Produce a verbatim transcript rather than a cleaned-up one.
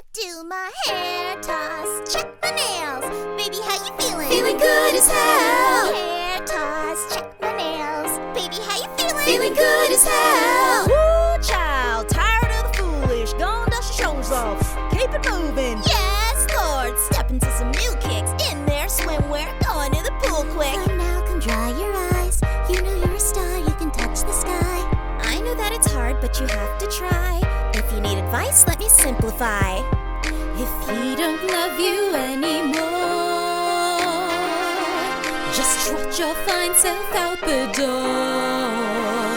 Do my hair toss, check my nails. Baby, how you feeling? Feeling good as hell. Hair toss, check my nails. Baby, how you feeling? Feeling good as hell. Woo, child, tired of the foolish. Gonna dust your shoulders off. Keep it moving. Yes, Lord. Step into some new kicks. In there, swimwear, going to the pool quick. Come now, come dry your eyes. You know you're a star, you can touch the sky. I know that it's hard, but you have to try. If you need advice, let me simplify. If he don't love you anymore, just trot your fine self out the door.